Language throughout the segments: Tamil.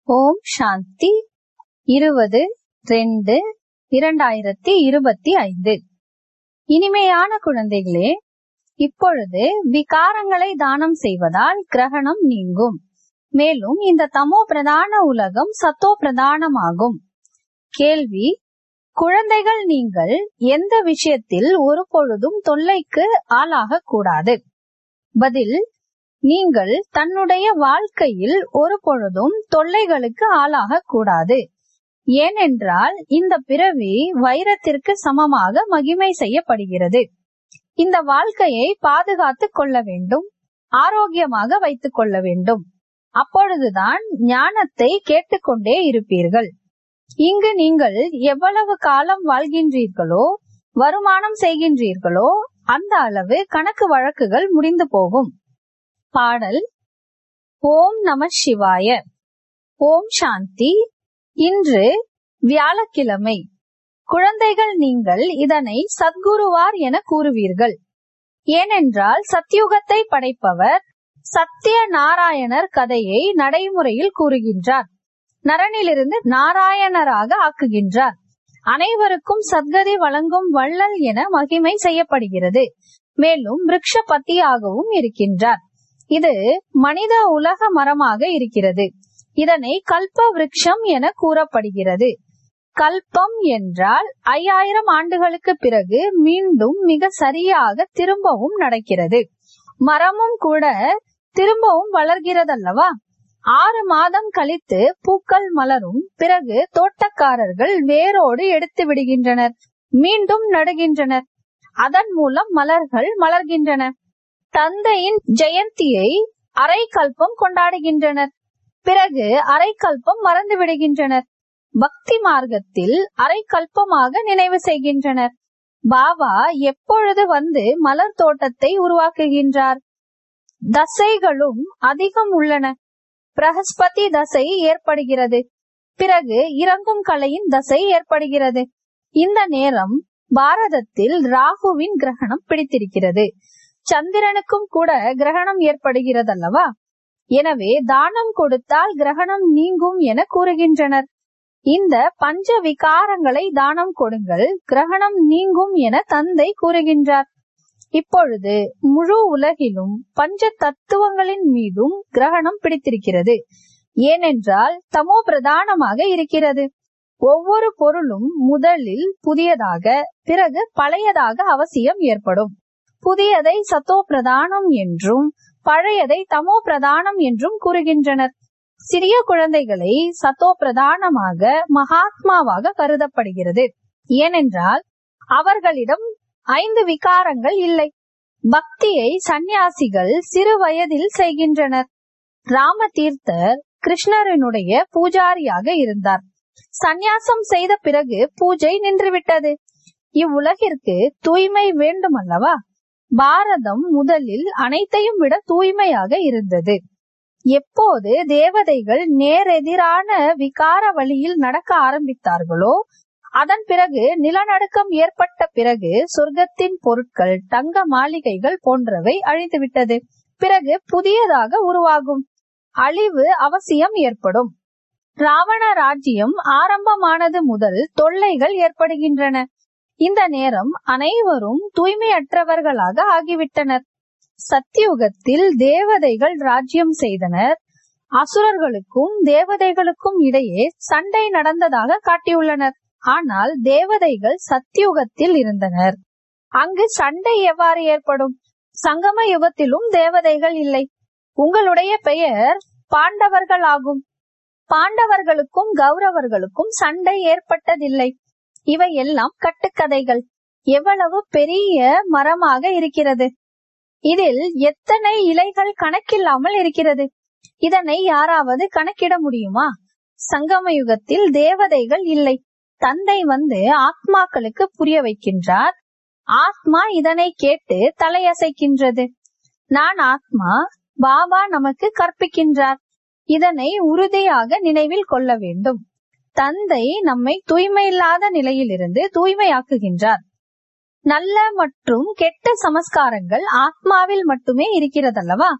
ஓம் சாந்தி 20-2-2025. இனிமையான குழந்தைகளே, இப்பொழுது விகாரங்களை தானம் செய்வதால் கிரகணம் நீங்கும். மேலும் இந்த தமோ பிரதான உலகம் சத்தோ பிரதானமாகும். கேள்வி: குழந்தைகள், நீங்கள் எந்த விஷயத்தில் ஒரு பொழுதும் தொல்லைக்கு ஆளாக கூடாது? பதில்: நீங்கள் தன்னுடைய வாழ்க்கையில் ஒரு பொழுதும் தொல்லைகளுக்கு ஆளாக கூடாது. ஏனென்றால் இந்த பிறவி வைரத்திற்கு சமமாக மகிமை செய்யப்படுகிறது. இந்த வாழ்க்கையை பாதுகாத்துக் கொள்ள வேண்டும், ஆரோக்கியமாக வைத்துக் கொள்ள வேண்டும். அப்பொழுதுதான் ஞானத்தை கேட்டுக்கொண்டே இருப்பீர்கள். இங்கு நீங்கள் எவ்வளவு காலம் வாழ்கின்றீர்களோ, வருமானம் செய்கின்றீர்களோ, அந்த அளவு கணக்கு வழக்குகள் முடிந்து போகும். பாடல்: ஓம் நம சிவாய. ஓம் சாந்தி. இன்று வியாழக்கிழமை. குழந்தைகள், நீங்கள் இதனை சத்குருவார் என கூறுவீர்கள். ஏனென்றால் சத்யுகத்தை படைப்பவர் சத்திய நாராயணர் கதையை நடைமுறையில் கூறுகின்றார். நரனிலிருந்து நாராயணராக ஆக்குகின்றார். அனைவருக்கும் சத்கதி வழங்கும் வள்ளல் என மகிமை செய்யப்படுகிறது. மேலும் விருட்சபத்தியாகவும் இருக்கின்றார். இது மனித உலக மரமாக இருக்கிறது. இதனை கல்ப விருட்சம் என கூறப்படுகிறது. கல்பம் என்றால் 5000 ஆண்டுகளுக்கு பிறகு மீண்டும் மிக சரியாக திரும்பவும் நடக்கிறது. மரமும் கூட திரும்பவும் வளர்கிறதல்லவா? 6 மாதம் கழித்து பூக்கள் மலரும். பிறகு தோட்டக்காரர்கள் வேரோடு எடுத்து விடுகின்றனர், மீண்டும் நடுகின்றனர். அதன் மூலம் மலர்கள் மலர்கின்றன. தந்தையின் ஜெயந்தியை அரை கல்பம் கொண்டாடுகின்றனர். பிறகு அரை கல்பம் மறந்து விடுகின்றனர். பக்தி மார்க்கத்தில் அரை கல்பமாக நினைவு செய்கின்றனர். பாபா எப்பொழுது வந்து மலர் தோட்டத்தை உருவாக்குகின்றார்? தசைகளும் அதிகம் உள்ளன. பிரகஸ்பதி தசை ஏற்படுகிறது. பிறகு இறங்கும் கலையின் தசை ஏற்படுகிறது. இந்த நேரம் பாரதத்தில் ராகுவின் கிரகணம் பிடித்திருக்கிறது. சந்திரனுக்கும் கூட கிரகணம் ஏற்படுகிறதல்லவா? எனவே தானம் கொடுத்தால் கிரகணம் நீங்கும் என கூறுகின்றனர். இந்த பஞ்ச விகாரங்களை தானம் கொடுங்கள், கிரகணம் நீங்கும் என தந்தை கூறுகின்றார். இப்பொழுது முழு உலகிலும் பஞ்ச தத்துவங்களின் மீதும் கிரகணம் பிடித்திருக்கிறது. ஏனென்றால் தமோ பிரதானமாக இருக்கிறது. ஒவ்வொரு பொருளும் முதலில் புதியதாக, பிறகு பழையதாக அவசியம் ஏற்படும். புதியதை சத்தோ பிரதானம் என்றும் பழையதை தமோ பிரதானம் என்றும் கூறுகின்றனர். சிறிய குழந்தைகளை சத்தோ பிரதானமாக மகாத்மாவாக கருதப்படுகிறது. ஏனென்றால் அவர்களிடம் 5 விகாரங்கள் இல்லை. பக்தியை சந்நியாசிகள் சிறு வயதில் செய்கின்றனர். ராமதீர்த்தர் கிருஷ்ணரனுடைய பூஜாரியாக இருந்தார். சந்நியாசம் செய்த பிறகு பூஜை நின்றுவிட்டது. இவ்வுலகிற்கு தூய்மை வேண்டுமல்லவா? பாரதம் முதலில் அனைத்தையும் விட தூய்மையாக இருந்தது. எப்போது தேவதைகள் நேரெதிரான விகார வழியில் நடக்க ஆரம்பித்தார்களோ, அதன் பிறகு நிலநடுக்கம் ஏற்பட்ட பிறகு சொர்க்கத்தின் பொருட்கள், தங்க மாளிகைகள் போன்றவை அழிந்துவிட்டது. பிறகு புதியதாக உருவாகும். அழிவு அவசியம் ஏற்படும். ராவண ராஜ்யம் ஆரம்பமானது முதல் தொல்லைகள் ஏற்படுகின்றன. இந்த நேரம் அனைவரும் தூய்மையற்றவர்களாக ஆகிவிட்டனர். சத்தியுகத்தில் தேவதைகள் ராஜ்யம் செய்தனர். அசுரர்களுக்கும் தேவதைகளுக்கும் இடையே சண்டை நடந்ததாக காட்டியுள்ளனர். ஆனால் தேவதைகள் சத்தியுகத்தில் இருந்தனர். அங்கு சண்டை எவ்வாறு ஏற்படும்? சங்கம யுகத்திலும் தேவதைகள் இல்லை. உங்களுடைய பெயர் பாண்டவர்கள் ஆகும். பாண்டவர்களுக்கும் கௌரவர்களுக்கும் சண்டை ஏற்பட்டதில்லை. இவை எல்லாம் கட்டுக்கதைகள். எவ்வளவு பெரிய மரமாக இருக்கிறது! இதில் எத்தனை இலைகள் கணக்கில்லாமல் இருக்கிறது. இதனை யாராவது கணக்கிட முடியுமா? சங்கம யுகத்தில் தேவதைகள் இல்லை. தந்தை வந்து ஆத்மாக்களுக்கு புரிய வைக்கின்றார். ஆத்மா இதனை கேட்டு தலையசைக்கின்றது. நான் ஆத்மா, பாபா நமக்கு கற்பிக்கின்றார். இதனை உறுதியாக நினைவில் கொள்ள வேண்டும். தந்தை நம்மை தூய்மையில்லாத நிலையிலிருந்து தூய்மையாக்குகின்றார். நல்ல மற்றும் கெட்ட சமஸ்காரங்கள் ஆத்மாவில் மட்டுமே இருக்கிறதல்லவா?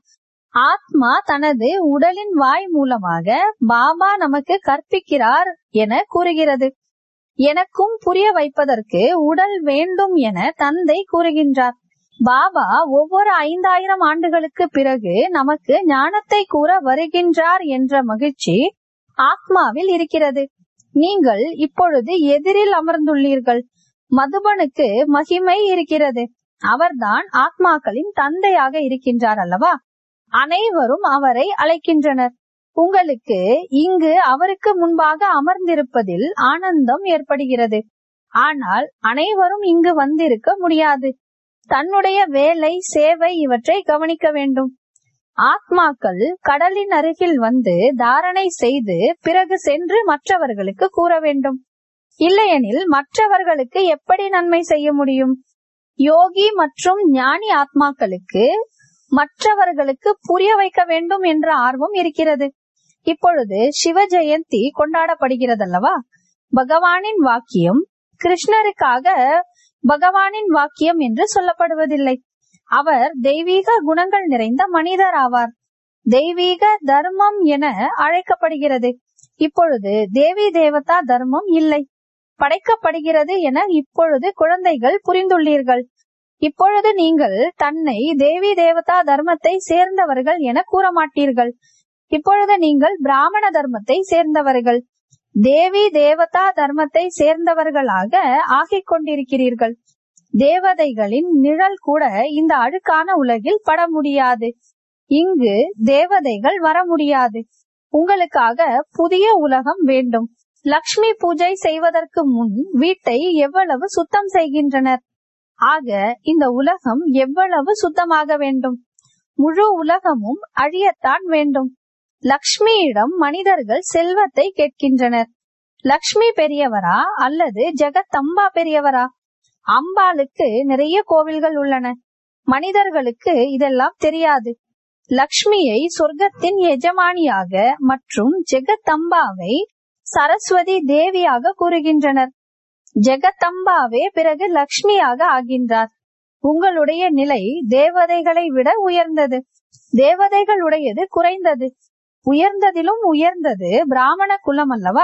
ஆத்மா தனது உடலின் வாய் மூலமாக பாபா நமக்கு கற்பிக்கிறார் என கூறுகிறது. எனக்கும் புரிய வைப்பதற்கு உடல் வேண்டும் என தந்தை கூறுகின்றார். பாபா ஒவ்வொரு 5000 ஆண்டுகளுக்கு பிறகு நமக்கு ஞானத்தை கூற வருகின்றார் என்ற மகிழ்ச்சி ஆத்மாவில் இருக்கிறது. நீங்கள் இப்பொழுது எதிரில் அமர்ந்துள்ளீர்கள். மதுபனுக்கு மகிமை இருக்கிறது. அவர்தான் ஆத்மாக்களின் தந்தையாக இருக்கின்றார் அல்லவா? அனைவரும் அவரை அழைக்கின்றனர். உங்களுக்கு இங்கு அவருக்கு முன்பாக அமர்ந்திருப்பதில் ஆனந்தம் ஏற்படுகிறது. ஆனால் அனைவரும் இங்கு வந்திருக்க முடியாது. தன்னுடைய வேலை, சேவை இவற்றை கவனிக்க வேண்டும். ஆத்மாக்கள் கடலின் அருகில் வந்து தாரணை செய்து பிறகு சென்று மற்றவர்களுக்கு கூற வேண்டும். இல்லையெனில் மற்றவர்களுக்கு எப்படி நன்மை செய்ய முடியும்? யோகி மற்றும் ஞானி ஆத்மாக்களுக்கு மற்றவர்களுக்கு புரிய வைக்க வேண்டும் என்ற ஆர்வம் இருக்கிறது. இப்பொழுது சிவ ஜெயந்தி கொண்டாடப்படுகிறதல்லவா? பகவானின் வாக்கியம் கிருஷ்ணருக்காக பகவானின் வாக்கியம் என்று சொல்லப்படுவதில்லை. அவர் தெய்வீக குணங்கள் நிறைந்த மனிதர் ஆவார். தெய்வீக தர்மம் என அழைக்கப்படுகிறது. இப்பொழுது தேவி தேவதா தர்மம் இல்லை, படைக்கப்படுகிறது என இப்பொழுது குழந்தைகள் புரிந்துள்ளீர்கள். இப்பொழுது நீங்கள் தன்னை தேவி தேவதா தர்மத்தை சேர்ந்தவர்கள் என கூற மாட்டீர்கள். இப்பொழுது நீங்கள் பிராமண தர்மத்தை சேர்ந்தவர்கள், தேவி தேவதா தர்மத்தை சேர்ந்தவர்களாக ஆகிக் கொண்டிருக்கிறீர்கள். தேவதைகளின் நிழல் கூட இந்த அழுக்கான உலகில் பட முடியாது. இங்கு தேவதைகள் வர முடியாது. உங்களுக்காக புதிய உலகம் வேண்டும். லக்ஷ்மி பூஜை செய்வதற்கு முன் வீட்டை எவ்வளவு சுத்தம் செய்கின்றனர். ஆக இந்த உலகம் எவ்வளவு சுத்தமாக வேண்டும். முழு உலகமும் அழியத்தான் வேண்டும். லக்ஷ்மியிடம் மனிதர்கள் செல்வத்தை கேட்கின்றனர். லக்ஷ்மி பெரியவரா அல்லது ஜெகத்தம்பா பெரியவரா? அம்பாளுக்கு நிறைய கோவில்கள் உள்ளன. மனிதர்களுக்கு இதெல்லாம் தெரியாது. லக்ஷ்மியை சொர்க்கத்தின் எஜமானியாக மற்றும் ஜெகத்தம்பாவை சரஸ்வதி தேவியாக கூறுகின்றனர். ஜெகத்தம்பாவே பிறகு லக்ஷ்மியாக ஆகின்றார். உங்களுடைய நிலை தேவதைகளை விட உயர்ந்தது. தேவதைகளுடையது குறைந்தது. உயர்ந்ததிலும் உயர்ந்தது பிராமண குலம் அல்லவா?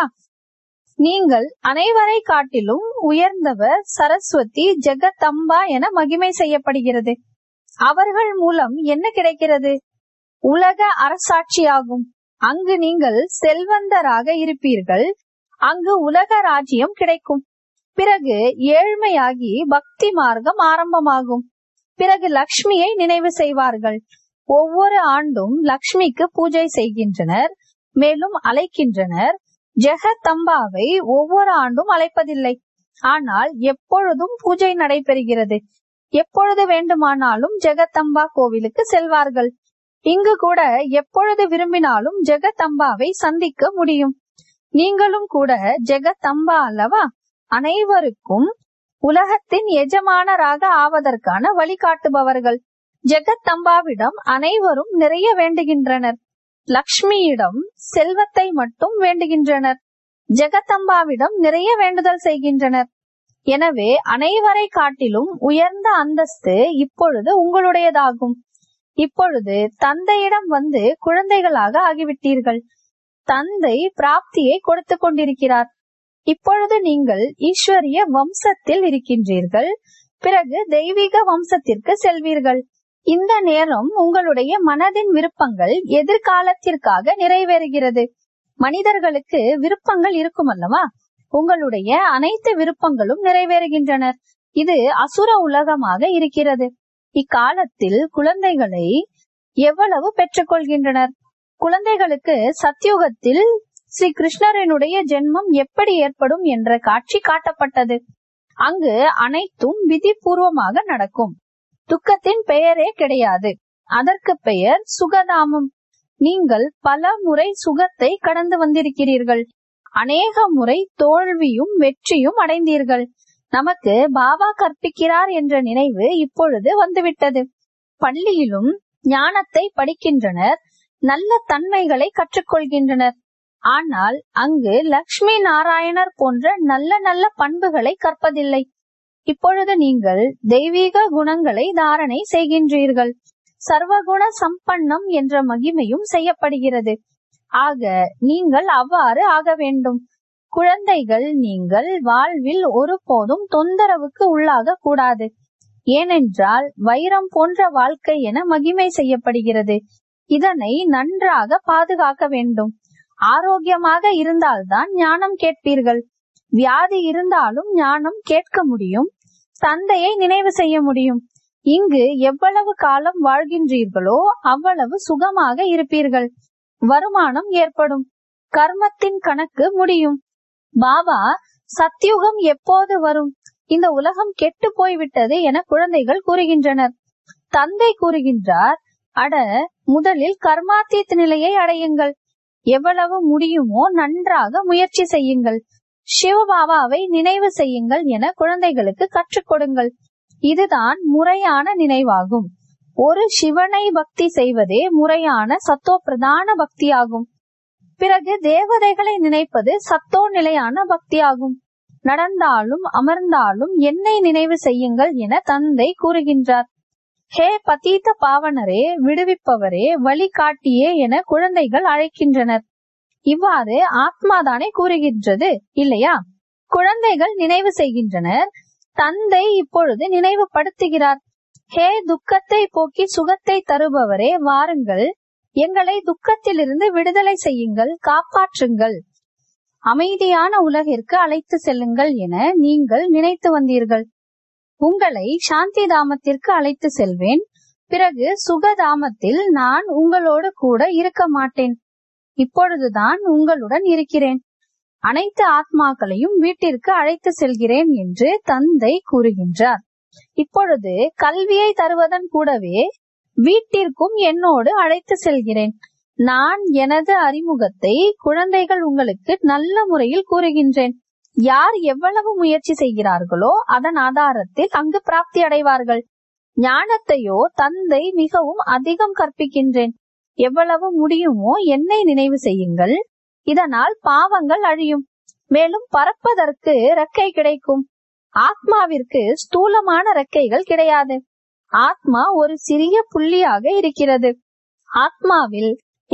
நீங்கள் அனைவரை காட்டிலும் உயர்ந்தவர் சரஸ்வதி ஜெகத்தம்பா என மகிமை செய்யப்படுகிறது. அவர்கள் மூலம் என்ன கிடைக்கிறது? உலக அரசாட்சியாகும். அங்கு நீங்கள் செல்வந்தராக இருப்பீர்கள். அங்கு உலக ராஜ்யம் கிடைக்கும். பிறகு ஏழ்மையாகி பக்தி மார்க்கம் ஆரம்பமாகும். பிறகு லக்ஷ்மியை நினைவு செய்வார்கள். ஒவ்வொரு ஆண்டும் லக்ஷ்மிக்கு பூஜை செய்கின்றனர், மேலும் அழைக்கின்றனர். ஜெகத்தம்பாவை ஒவ்வொரு ஆண்டும் அழைப்பதில்லை. ஆனால் எப்பொழுதும் பூஜை நடைபெறுகிறது. எப்பொழுது வேண்டுமானாலும் ஜெகத்தம்பா கோவிலுக்கு செல்வார்கள். இங்கு கூட எப்பொழுது விரும்பினாலும் ஜெகத்தம்பாவை சந்திக்க முடியும். நீங்களும் கூட ஜெகத்தம்பா அல்லவா? அனைவருக்கும் உலகத்தின் எஜமானராக ஆவதற்கான வழிகாட்டுபவர்கள். ஜெகத்தம்பாவிடம் அனைவரும் நிறைய வேண்டுகின்றனர். லக்ஷ்மியிடம் செல்வத்தை மட்டும் வேண்டுகின்றனர். ஜெகத்தம்பாவிடம் நிறைய வேண்டுதல் செய்கின்றனர். எனவே அனைவரை காட்டிலும் உயர்ந்த அந்தஸ்து இப்பொழுது உங்களுடையதாகும். இப்பொழுது தந்தையிடம் வந்து குழந்தைகளாக ஆகிவிட்டீர்கள். தந்தை பிராப்தியை கொடுத்து கொண்டிருக்கிறார். இப்பொழுது நீங்கள் ஈஸ்வரிய வம்சத்தில் இருக்கின்றீர்கள். பிறகு தெய்வீக வம்சத்திற்கு செல்வீர்கள். இந்த நேரம் உங்களுடைய மனதின் விருப்பங்கள் எதிர்காலத்திற்காக நிறைவேறுகிறது. மனிதர்களுக்கு விருப்பங்கள் இருக்கும் அல்லவா? உங்களுடைய அனைத்து விருப்பங்களும் நிறைவேறுகின்றன. இது அசுர உலகமாக இருக்கிறது. இக்காலத்தில் குழந்தைகளை எவ்வளவு பெற்றுக்கொள்கின்றனர். குழந்தைகளுக்கு சத்யுகத்தில் ஸ்ரீ கிருஷ்ணரனுடைய ஜென்மம் எப்படி ஏற்படும் என்ற காட்சி காட்டப்பட்டது. அங்கு அனைத்தும் விதிபூர்வமாக நடக்கும். துக்கத்தின் பெயரே கிடையாது. அதற்கு பெயர் சுகதாமம். நீங்கள் பல முறை சுகத்தை கடந்து வந்திருக்கிறீர்கள். அநேக முறை தோல்வியும் வெற்றியும் அடைந்தீர்கள். நமக்கு பாபா கற்பிக்கிறார் என்ற நினைவு இப்பொழுது வந்துவிட்டது. பள்ளியிலும் ஞானத்தை படிக்கின்றனர், நல்ல தன்மைகளை கற்றுக்கொள்கின்றனர். ஆனால் அங்கு லக்ஷ்மி நாராயணர் போன்ற நல்ல நல்ல பண்புகளை கற்பதில்லை. இப்பொழுது நீங்கள் தெய்வீக குணங்களை தாரணை செய்கின்றீர்கள். சர்வகுண சம்பன்னம் என்ற மகிமையும் செய்யப்படுகிறது. ஆக நீங்கள் அவ்வாறு ஆக வேண்டும். குழந்தைகள், நீங்கள் வாழ்வில் ஒருபோதும் தொந்தரவுக்கு உள்ளாக கூடாது. ஏனென்றால் வைரம் போன்ற வாழ்க்கை என மகிமை செய்யப்படுகிறது. இதனை நன்றாக பாதுகாக்க வேண்டும். ஆரோக்கியமாக இருந்தால்தான் ஞானம் கேட்பீர்கள். வியாதி இருந்தாலும் ஞானம் கேட்க முடியும். தந்தையை நினைவு செய்ய முடியும். இங்கு எவ்வளவு காலம் வாழ்கின்றீர்களோ அவ்வளவு சுகமாக இருப்பீர்கள். வருமானம் ஏற்படும். கர்மத்தின் கணக்கு முடியும். பாபா, சத்யுகம் எப்போது வரும்? இந்த உலகம் கெட்டு போய்விட்டது என குழந்தைகள் கூறுகின்றனர். தந்தை கூறுகின்றார், அட, முதலில் கர்மாத்தீத் நிலையை அடையுங்கள். எவ்வளவு முடியுமோ நன்றாக முயற்சி செய்யுங்கள். சிவபாபாவை நினைவு செய்யுங்கள் என குழந்தைகளுக்கு கற்றுக் கொடுங்கள். இதுதான் முறையான நினைவாகும். ஒரு சிவனை பக்தி செய்வதே முறையான சத்தோ பிரதான பக்தியாகும். பிறகு தேவதைகளை நினைப்பது சத்தோ நிலையான பக்தியாகும். நடந்தாலும் அமர்ந்தாலும் என்னை நினைவு செய்யுங்கள் என தந்தை கூறுகின்றார். ஹே பதீத பாவனரே, விடுவிப்பவரே, வழிகாட்டியே என குழந்தைகள் அழைக்கின்றனர். இவ்வாறு ஆத்மாதானே கூறுகின்றது, இல்லையா? குழந்தைகள் நினைவு செய்கின்றனர். தந்தை இப்பொழுது நினைவுபடுத்துகிறார். ஹே துக்கத்தை போக்கி சுகத்தை தருபவரே, வாருங்கள், எங்களை துக்கத்திலிருந்து விடுதலை செய்யுங்கள், காப்பாற்றுங்கள், அமைதியான உலகிற்கு அழைத்து செல்லுங்கள் என நீங்கள் நினைத்து வந்தீர்கள். உங்களை சாந்தி தாமத்திற்கு அழைத்து செல்வேன். பிறகு சுகதாமத்தில் நான் உங்களோடு கூட இருக்க மாட்டேன். இப்பொழுதுதான் உங்களுடன் இருக்கிறேன். அனைத்து ஆத்மாக்களையும் வீட்டிற்கு அழைத்து செல்கிறேன் என்று தந்தை கூறுகின்றார். இப்பொழுது கல்வியை தருவதன் கூடவே வீட்டிற்கும் என்னோடு அழைத்து செல்கிறேன். நான் எனது அறிமுகத்தை குழந்தைகள் உங்களுக்கு நல்ல முறையில் கூறுகின்றேன். யார் எவ்வளவு முயற்சி செய்கிறார்களோ அதன் ஆதாரத்தில் அங்கு பிராப்தி அடைவார்கள். ஞானத்தையோ தந்தை மிகவும் அதிகம் கற்பிக்கின்றேன். எவ்வளவு முடியுமோ என்னை நினைவு செய்யுங்கள். இதனால் பாவங்கள் அழியும். மேலும் பறப்பதற்கு ரெக்கை கிடைக்கும். ஆத்மாவிற்கு ஸ்தூலமான ரெக்கைகள் கிடையாது. ஆத்மா ஒரு சிறிய புள்ளியாக இருக்கிறது. ஆத்மாவில்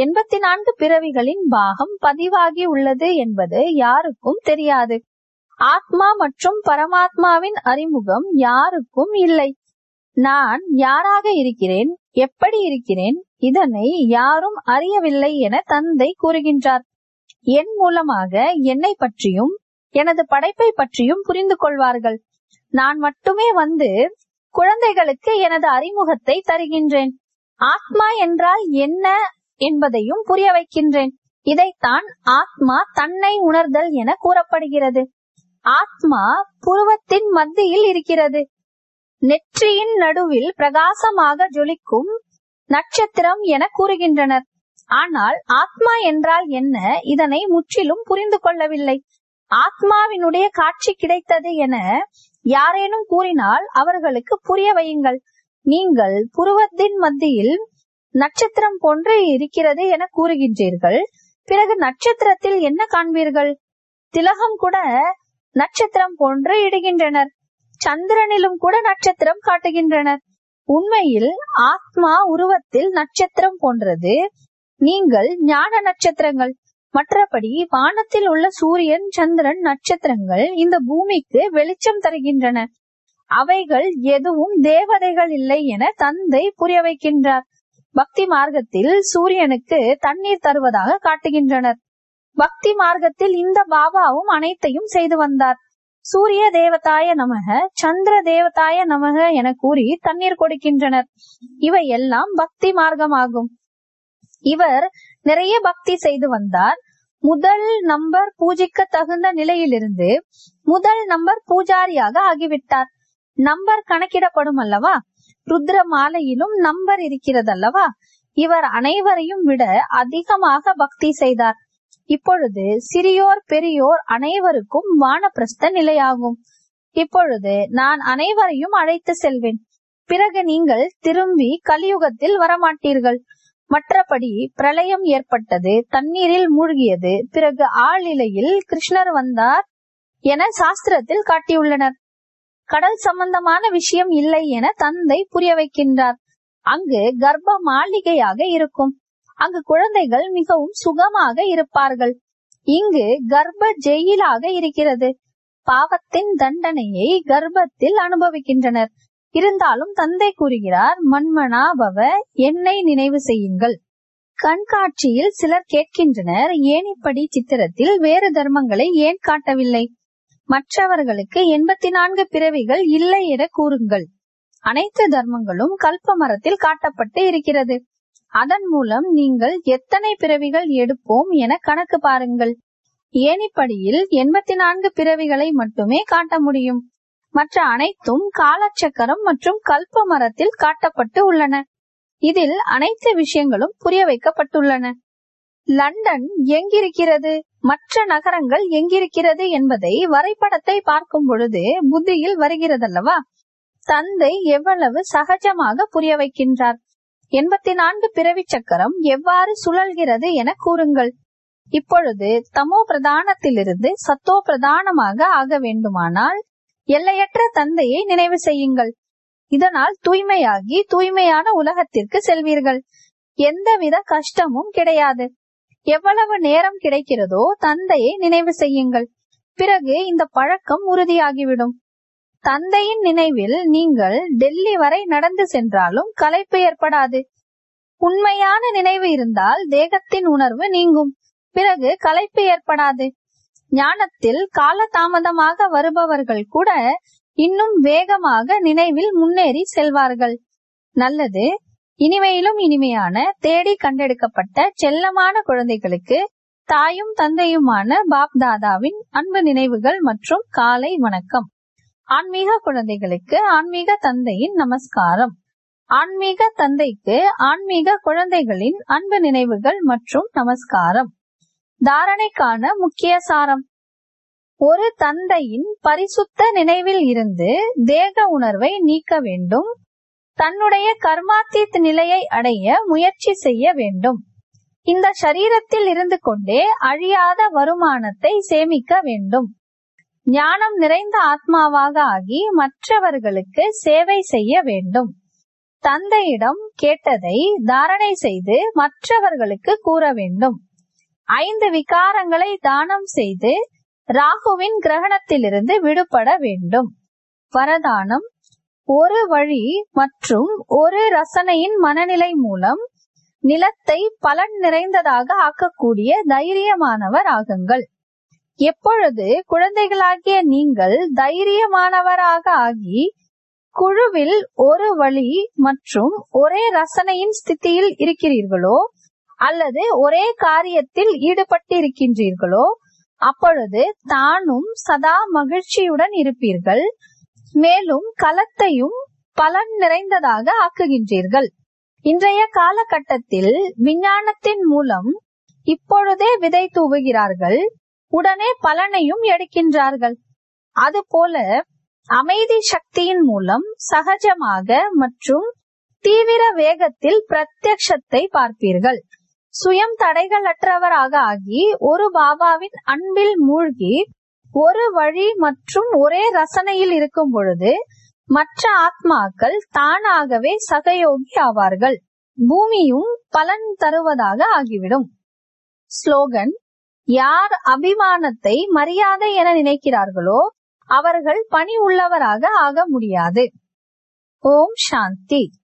84 பிறவிகளின் பாகம் பதிவாகி உள்ளது என்பது யாருக்கும் தெரியாது. ஆத்மா மற்றும் பரமாத்மாவின் அறிமுகம் யாருக்கும் இல்லை. நான் யாராக இருக்கிறேன், எப்படி இருக்கிறேன், இதனை யாரும் அறியவில்லை என தந்தை கூறுகின்றார். என் மூலமாக என்னை பற்றியும் எனது படைப்பை பற்றியும் புரிந்து கொள்வார்கள். நான் மட்டுமே வந்து குழந்தைகளுக்கு எனது அறிமுகத்தை தருகின்றேன். ஆத்மா என்றால் என்ன என்பதையும் புரிய வைக்கின்றேன். இதைத்தான் ஆத்மா தன்னை உணர்தல் என கூறப்படுகிறது. ஆத்மா புருவத்தின் மத்தியில் இருக்கிறது. நெற்றியின் நடுவில் பிரகாசமாக ஜொலிக்கும் நட்சத்திரம் என கூறுகின்றனர். ஆனால் ஆத்மா என்றால் என்ன, இதனை முற்றிலும் புரிந்து கொள்ளவில்லை. ஆத்மாவினுடைய காட்சி கிடைத்தது என யாரேனும் கூறினால் அவர்களுக்கு புரிய வையுங்கள். நீங்கள் புருவத்தின் மத்தியில் நட்சத்திரம் போன்று இருக்கிறது என கூறுகின்றீர்கள். பிறகு நட்சத்திரத்தில் என்ன காண்பீர்கள்? திலகம் கூட நட்சத்திரம் போன்று இடுகின்றனர். சந்திரனிலும் கூட நட்சத்திரம் காட்டுகின்றனர். உண்மையில் ஆத்மா உருவத்தில் நட்சத்திரம் போன்றது. நீங்கள் ஞான நட்சத்திரங்கள். மற்றபடி வானத்தில் உள்ள சூரியன், சந்திரன், நட்சத்திரங்கள் இந்த பூமிக்கு வெளிச்சம் தருகின்றன. அவைகள் எதுவும் தேவதைகள் இல்லை என தந்தை புரிய வைக்கின்றார். பக்தி மார்க்கத்தில் சூரியனுக்கு தண்ணீர் தருவதாக காட்டுகின்றனர். பக்தி மார்க்கத்தில் இந்த பாபாவும் அனைத்தையும் செய்து வந்தார். சூரிய தேவதாய நமக, சந்திர தேவதாய நமக என கூறி தண்ணீர் கொடுக்கின்றனர். இவை எல்லாம் பக்தி மார்க்கமாகும். இவர் நிறைய பக்தி செய்து வந்தார். முதல் நம்பர் பூஜிக்க தகுந்த நிலையிலிருந்து முதல் நம்பர் பூஜாரியாக ஆகிவிட்டார். நம்பர் கணக்கிடப்படும் அல்லவா? ருத்ர மாலையிலும் நம்பர் இருக்கிறதல்லவா? இவர் அனைவரையும் விட அதிகமாக பக்தி செய்தார். இப்பொழுது சிறியோர் பெரியோர் அனைவருக்கும் வானப்பிரஸ்த நிலையாகும். இப்பொழுது நான் அனைவரையும் அழைத்து செல்வேன். பிறகு நீங்கள் திரும்பி கலியுகத்தில் வரமாட்டீர்கள். மற்றபடி பிரளயம் ஏற்பட்டது, தண்ணீரில் மூழ்கியது, பிறகு ஆழ்நிலையில் கிருஷ்ணர் வந்தார் என சாஸ்திரத்தில் காட்டியுள்ளனர். கடல் சம்பந்தமான விஷயம் இல்லை என தந்தை புரிய வைக்கின்றார். அங்கு கர்ப்ப மாளிகையாக இருக்கும். அங்கு குழந்தைகள் மிகவும் சுகமாக இருப்பார்கள். இங்கு கர்ப்ப ஜெயிலாக இருக்கிறது. பாவத்தின் தண்டனையை கர்ப்பத்தில் அனுபவிக்கின்றனர். இருந்தாலும் தந்தை கூறுகிறார், மன்மனா பவ, என்னை நினைவு செய்யுங்கள். கண்காட்சியில் சிலர் கேட்கின்றனர், ஏன் இப்படி சித்திரத்தில் வேறு தர்மங்களை ஏன் காட்டவில்லை? மற்றவர்களுக்கு 84 பிறவிகள் இல்லை என கூறுங்கள். அனைத்து தர்மங்களும் கல்ப மரத்தில் காட்டப்பட்டு இருக்கிறது. அதன் மூலம் நீங்கள் எத்தனை பிறவிகள் எடுப்போம் என கணக்கு பாருங்கள். ஏணிப்படியில் 84 பிறவிகளை மட்டுமே காட்ட முடியும். மற்ற அனைத்தும் காலச்சக்கரம் மற்றும் கல்ப மரத்தில் காட்டப்பட்டு உள்ளன. இதில் அனைத்து விஷயங்களும் புரிய வைக்கப்பட்டுள்ளன. லண்டன் எங்கிருக்கிறது, மற்ற நகரங்கள் எங்கிருக்கிறது என்பதை வரைபடத்தை பார்க்கும் பொழுது புத்தியில் வருகிறதல்லவா? தந்தை எவ்வளவு சகஜமாக புரிய வைக்கின்றார். 84 பிறவி சக்கரம் எவ்வாறு சுழல்கிறது என கூறுங்கள். இப்பொழுது தமோ பிரதானத்திலிருந்து சத்தோ பிரதானமாக ஆக வேண்டுமானால் எல்லையற்ற தந்தையை நினைவு செய்யுங்கள். இதனால் தூய்மையாகி தூய்மையான உலகத்திற்கு செல்வீர்கள். எந்தவித கஷ்டமும் கிடையாது. எவ்வளவு நேரம் கிடைக்கிறதோ தந்தையை நினைவு செய்யுங்கள். பிறகு இந்த பழக்கம் உறுதியாகிவிடும். தந்தையின் நினைவில் நீங்கள் டெல்லி வரை நடந்து சென்றாலும் களைப்பு ஏற்படாது. உண்மையான நினைவு இருந்தால் தேகத்தின் உணர்வு நீங்கும். பிறகு களைப்பு ஏற்படாது. ஞானத்தில் காலதாமதமாக வருபவர்கள் கூட இன்னும் வேகமாக நினைவில் முன்னேறி செல்வார்கள். நல்லது. இனிமையிலும் இனிமையான தேடி கண்டெடுக்கப்பட்ட செல்லமான குழந்தைகளுக்கு தாயும் தந்தையுமான பாப் தாதாவின் அன்பு நினைவுகள் மற்றும் காலை வணக்கம். ஆன்மீக குழந்தைகளுக்கு ஆன்மீக தந்தையின் நமஸ்காரம். ஆன்மீக தந்தைக்கு ஆன்மீக குழந்தைகளின் அன்பு நினைவுகள் மற்றும் நமஸ்காரம். தாரணைக்கான முக்கிய சாரம்: ஒரு தந்தையின் பரிசுத்த நினைவில் இருந்து தேக உணர்வை நீக்க வேண்டும். தன்னுடைய கர்மாத்தீத் நிலையை அடைய முயற்சி செய்ய வேண்டும். இந்த சரீரத்தில் இருந்து கொண்டே அழியாத வருமானத்தை சேமிக்க வேண்டும். ஞானம் நிறைந்த ஆத்மாவாக ஆகி மற்றவர்களுக்கு சேவை செய்ய வேண்டும். தந்தையிடம் கேட்டதை தாரணை செய்து மற்றவர்களுக்கு கூற வேண்டும். 5 விகாரங்களை தானம் செய்து ராகுவின் கிரகணத்திலிருந்து விடுபட வேண்டும். வரதானம்: ஒரு வழி மற்றும் ஒரு ரசனையின் மனநிலை மூலம் நிலத்தை பலன் நிறைந்ததாக ஆக்கக்கூடிய தைரியமானவர் ஆகுங்கள். எப்பொழுது குழந்தைகளாகிய நீங்கள் தைரியமானவராக ஆகி குழுவில் ஒரு வழி மற்றும் ஒரே ரசனையின் ஸ்திதியில் இருக்கிறீர்களோ அல்லது ஒரே காரியத்தில் ஈடுபட்டிருக்கின்றீர்களோ அப்பொழுது தானும் சதா மகிழ்ச்சியுடன் இருப்பீர்கள். மேலும் களத்தையும் பலன் நிறைந்ததாக ஆக்குகின்றீர்கள். இன்றைய காலகட்டத்தில் விஞ்ஞானத்தின் மூலம் இப்பொழுதே விதை தூவுகிறார்கள், உடனே பலனையும் எடுக்கின்றார்கள். அதுபோல அமைதி சக்தியின் மூலம் சகஜமாக மற்றும் தீவிர வேகத்தில் பிரத்யக்ஷத்தை பார்ப்பீர்கள். சுயம் தடைகளற்றவராக ஆகி ஒரு பாபாவின் அன்பில் மூழ்கி ஒரு வழி மற்றும் ஒரே ரசனையில் இருக்கும் பொழுது மற்ற ஆத்மாக்கள் தானாகவே சகயோகி ஆவார்கள். பூமியும் பலன் தருவதாக ஆகிவிடும். ஸ்லோகன்: யார் அபிமானத்தை மரியாதை என நினைக்கிறார்களோ அவர்கள் பணி உள்ளவராக ஆக முடியாது. ஓம் சாந்தி.